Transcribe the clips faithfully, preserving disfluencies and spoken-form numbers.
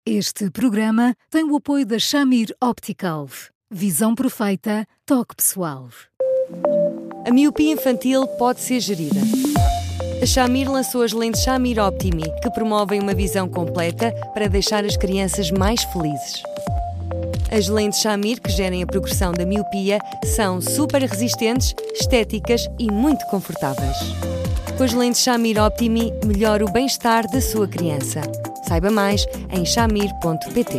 Este programa tem o apoio da Shamir Optical. Visão perfeita, toque pessoal. A miopia infantil pode ser gerida. A Shamir lançou as lentes Shamir Optimi, que promovem uma visão completa para deixar as crianças mais felizes. As lentes Shamir, que gerem a progressão da miopia, são super resistentes, estéticas e muito confortáveis. Com as lentes Shamir Optimi, melhora o bem-estar da sua criança. Saiba mais em shamir ponto pt.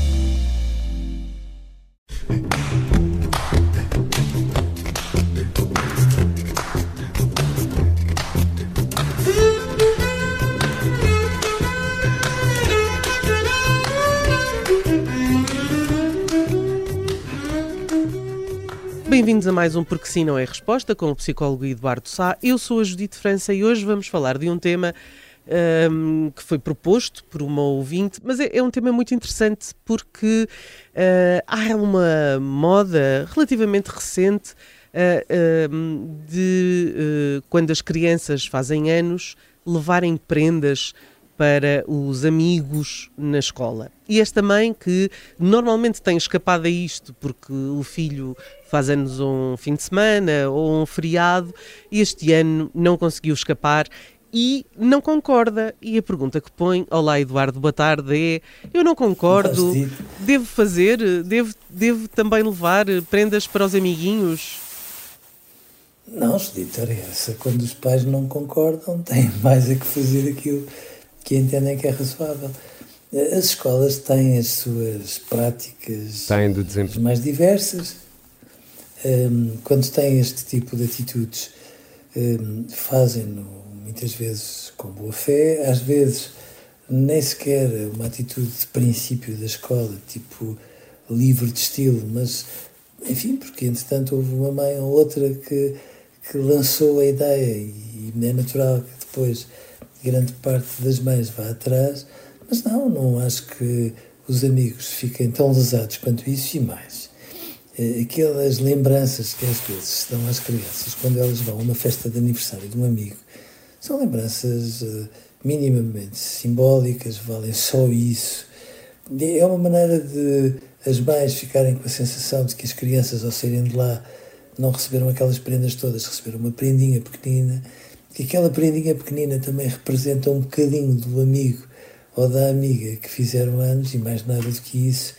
Bem-vindos a mais um Porque Sim Não é Resposta, com o psicólogo Eduardo Sá. Eu sou a Judite França e hoje vamos falar de um tema um, que foi proposto por uma ouvinte, mas é, é um tema muito interessante porque uh, há uma moda relativamente recente uh, uh, de, uh, quando as crianças fazem anos, levarem prendas para os amigos na escola. E esta mãe que normalmente tem escapado a isto porque o filho faz anos um fim de semana ou um feriado, este ano não conseguiu escapar e não concorda. E a pergunta que põe, olá Eduardo, boa tarde, é: eu não concordo, devo fazer, devo, devo também levar prendas para os amiguinhos? Não, Judite, é essa. Quando os pais não concordam, têm mais a que fazer aquilo que entendem que é razoável. As escolas têm as suas práticas têm do desempenho mais diversas. Um, quando têm este tipo de atitudes, um, fazem-no muitas vezes com boa fé, às vezes nem sequer uma atitude de princípio da escola, tipo livre de estilo, mas enfim, porque entretanto houve uma mãe ou outra que, que lançou a ideia e é natural que depois grande parte das mães vá atrás, mas não, não acho que os amigos fiquem tão lesados quanto isso e mais. Aquelas lembranças que às vezes se dão às crianças quando elas vão a uma festa de aniversário de um amigo são lembranças uh, minimamente simbólicas, valem só isso. É uma maneira de as mães ficarem com a sensação de que as crianças, ao saírem de lá, não receberam aquelas prendas todas, receberam uma prendinha pequenina, que aquela prendinha pequenina também representa um bocadinho do amigo ou da amiga que fizeram anos e mais nada do que isso,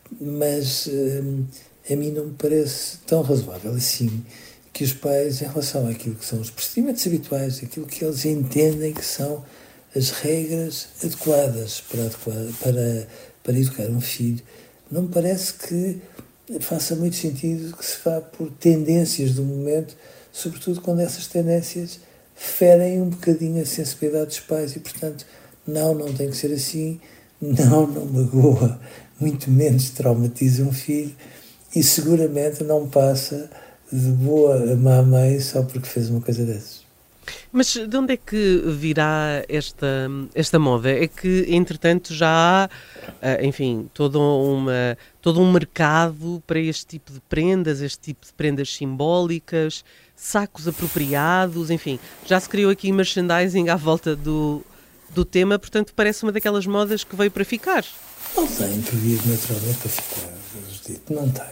mas uh, a mim não me parece tão razoável assim que os pais, em relação àquilo que são os procedimentos habituais, aquilo que eles entendem que são as regras adequadas para, adequar, para, para educar um filho, não me parece que faça muito sentido que se vá por tendências do momento, sobretudo quando essas tendências ferem um bocadinho a sensibilidade dos pais e, portanto, não, não tem que ser assim, não, não magoa, muito menos traumatiza um filho e seguramente não passa de boa a má mãe só porque fez uma coisa dessas. Mas de onde é que virá esta, esta moda? É que, entretanto, já há, enfim, todo, uma, todo um mercado para este tipo de prendas, este tipo de prendas simbólicas, sacos apropriados, enfim, já se criou aqui merchandising à volta do, do tema, portanto parece uma daquelas modas que veio para ficar. Não tem previsto naturalmente para ficar, não tem.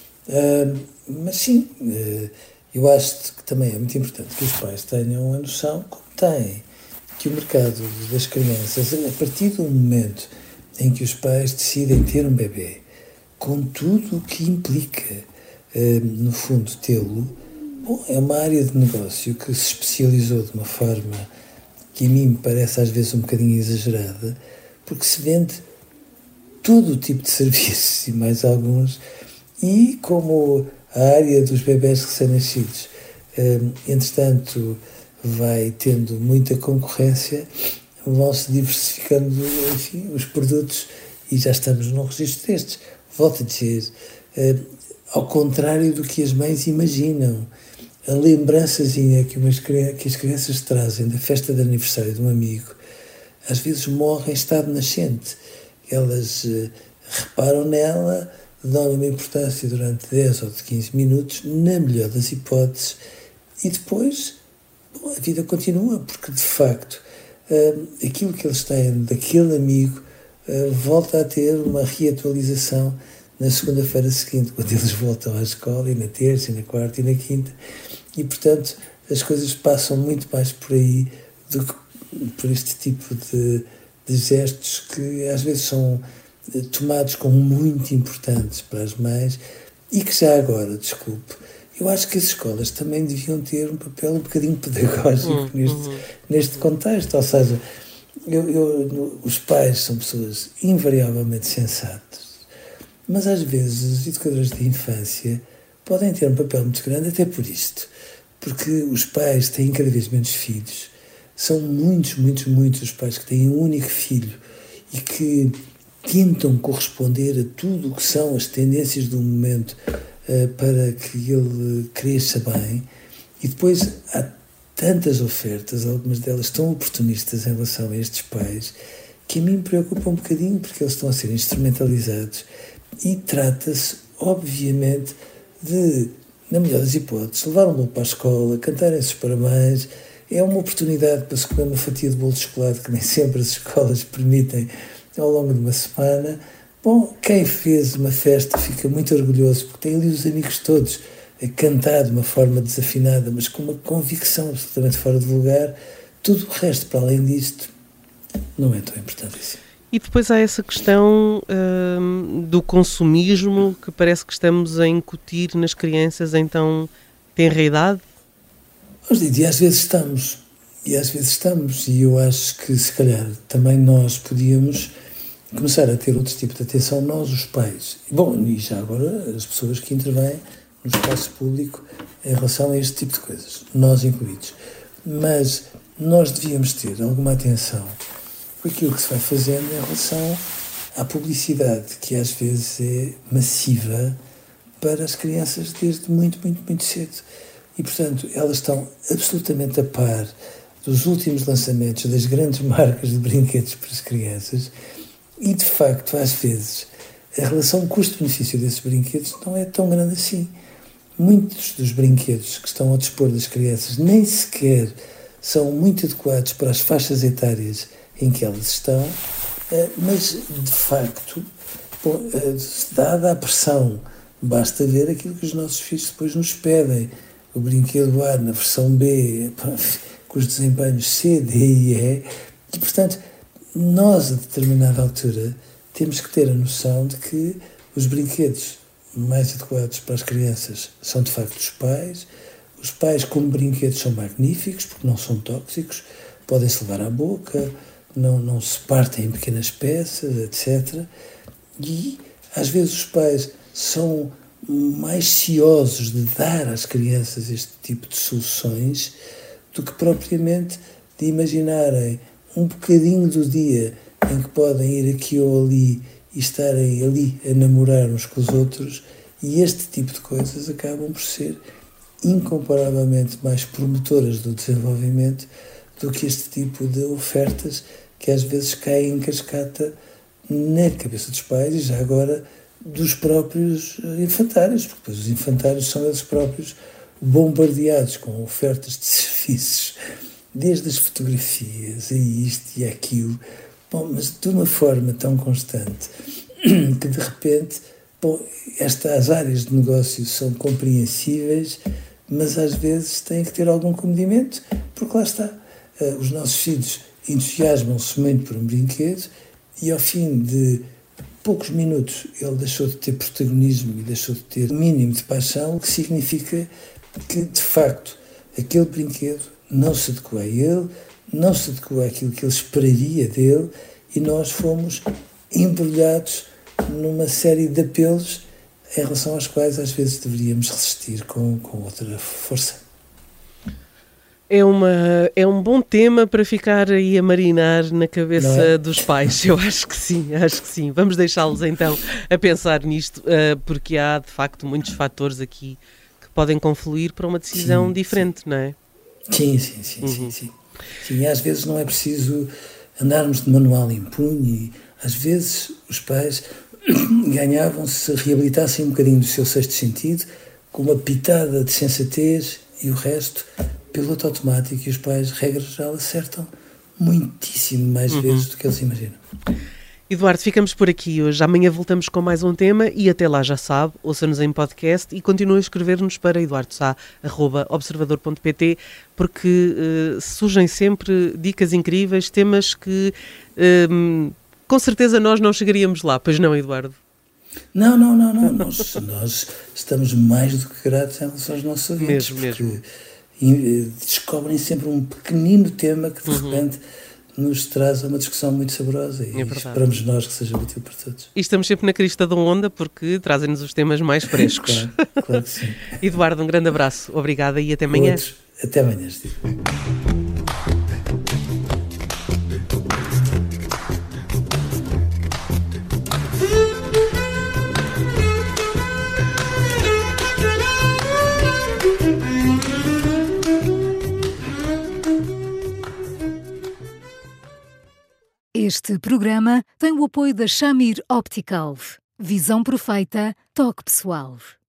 Uh, mas sim, uh, eu acho que também é muito importante que os pais tenham a noção, como têm, que o mercado das crianças, a partir do momento em que os pais decidem ter um bebê, com tudo o que implica, uh, no fundo, tê-lo, bom, é uma área de negócio que se especializou de uma forma que a mim me parece às vezes um bocadinho exagerada, porque se vende todo o tipo de serviços e mais alguns. E como a área dos bebés recém-nascidos, um, entretanto, vai tendo muita concorrência, vão-se diversificando, enfim, os produtos e já estamos num registro destes. Volto a dizer, um, ao contrário do que as mães imaginam, a lembrançazinha que, umas, que as crianças trazem da festa de aniversário de um amigo, às vezes morre em estado nascente. Elas uh, reparam nela, dão uma importância durante dez ou quinze minutos, na melhor das hipóteses, e depois bom, a vida continua, porque de facto uh, aquilo que eles têm daquele amigo uh, volta a ter uma reatualização na segunda-feira seguinte, quando eles voltam à escola, e na terça, e na quarta, e na quinta. E, portanto, as coisas passam muito mais por aí do que por este tipo de, de gestos que às vezes são tomados como muito importantes para as mães e que já agora, desculpe, eu acho que as escolas também deviam ter um papel um bocadinho pedagógico uhum. neste, neste contexto, ou seja, eu, eu, os pais são pessoas invariavelmente sensatas, mas às vezes os educadores de infância podem ter um papel muito grande até por isto, porque os pais têm cada vez menos filhos, são muitos, muitos, muitos os pais que têm um único filho e que tentam corresponder a tudo o que são as tendências do momento uh, para que ele cresça bem, e depois há tantas ofertas, algumas delas tão oportunistas em relação a estes pais, que a mim me preocupa um bocadinho, porque eles estão a ser instrumentalizados, e trata-se, obviamente, de, na melhor das hipóteses, levar um bolo para a escola, cantarem-se os parabéns. É uma oportunidade para se comer uma fatia de bolo de chocolate que nem sempre as escolas permitem ao longo de uma semana. Bom, quem fez uma festa fica muito orgulhoso porque tem ali os amigos todos a cantar de uma forma desafinada, mas com uma convicção absolutamente fora de lugar. Tudo o resto, para além disto, não é tão importante assim. E depois há essa questão hum, do consumismo que parece que estamos a incutir nas crianças em tão tenra idade. E às vezes estamos, e às vezes estamos, e eu acho que se calhar também nós podíamos começar a ter outro tipo de atenção, nós os pais, bom, e já agora as pessoas que intervêm no espaço público em relação a este tipo de coisas, nós incluídos, mas nós devíamos ter alguma atenção com aquilo que se vai fazendo em relação à publicidade, que às vezes é massiva para as crianças desde muito, muito, muito cedo. E, portanto, elas estão absolutamente a par dos últimos lançamentos das grandes marcas de brinquedos para as crianças e, de facto, às vezes, a relação custo-benefício desses brinquedos não é tão grande assim. Muitos dos brinquedos que estão ao dispor das crianças nem sequer são muito adequados para as faixas etárias em que elas estão, mas, de facto, dada a pressão, basta ver aquilo que os nossos filhos depois nos pedem. O brinquedo A na versão B, com os desempenhos C, D e E, e, portanto, nós, a determinada altura, temos que ter a noção de que os brinquedos mais adequados para as crianças são, de facto, os pais. Os pais, como brinquedos, são magníficos, porque não são tóxicos, podem-se levar à boca, não, não se partem em pequenas peças, etcétera. E, às vezes, os pais são mais ciosos de dar às crianças este tipo de soluções do que propriamente de imaginarem um bocadinho do dia em que podem ir aqui ou ali e estarem ali a namorar uns com os outros, e este tipo de coisas acabam por ser incomparavelmente mais promotoras do desenvolvimento do que este tipo de ofertas que às vezes caem em cascata na cabeça dos pais e já agora dos próprios infantários, porque depois os infantários são eles próprios bombardeados com ofertas de serviços, desde as fotografias a isto e aquilo, bom, mas de uma forma tão constante que de repente, bom, estas áreas de negócio são compreensíveis, mas às vezes têm que ter algum comedimento, porque lá está, os nossos filhos entusiasmam-se muito por um brinquedo e ao fim de poucos minutos ele deixou de ter protagonismo e deixou de ter o mínimo de paixão, o que significa que, de facto, aquele brinquedo não se adequou a ele, não se adequou àquilo que ele esperaria dele, e nós fomos embrulhados numa série de apelos em relação aos quais às vezes deveríamos resistir com, com outra força. É, uma, é um bom tema para ficar aí a marinar na cabeça é? dos pais. Eu acho que sim, acho que sim. Vamos deixá-los então a pensar nisto, porque há de facto muitos fatores aqui que podem confluir para uma decisão sim, diferente, sim. não é? Sim, sim, sim, uhum. sim, sim. Sim, às vezes não é preciso andarmos de manual em punho e às vezes os pais ganhavam se reabilitassem um bocadinho do seu sexto sentido com uma pitada de sensatez e o resto piloto automático, e os pais, regra geral, acertam muitíssimo mais uhum. vezes do que eles imaginam. Eduardo, ficamos por aqui hoje. Amanhã voltamos com mais um tema e até lá já sabe, ouça-nos em podcast e continue a escrever-nos para eduardo sá arroba observador ponto pt, porque uh, surgem sempre dicas incríveis, temas que uh, com certeza nós não chegaríamos lá, pois não, Eduardo? Não, não, não, não. Nós, nós estamos mais do que gratos em relação aos nossos ouvintes. Mesmo, mesmo. E descobrem sempre um pequenino tema que de uhum. repente nos traz a uma discussão muito saborosa e é esperamos nós que seja útil para todos. E estamos sempre na crista da onda porque trazem-nos os temas mais frescos. Claro, claro que sim. Eduardo, um grande abraço, obrigada e até amanhã. Outros, até amanhã, Steve. Este programa tem o apoio da Shamir Optical. Visão perfeita, toque pessoal.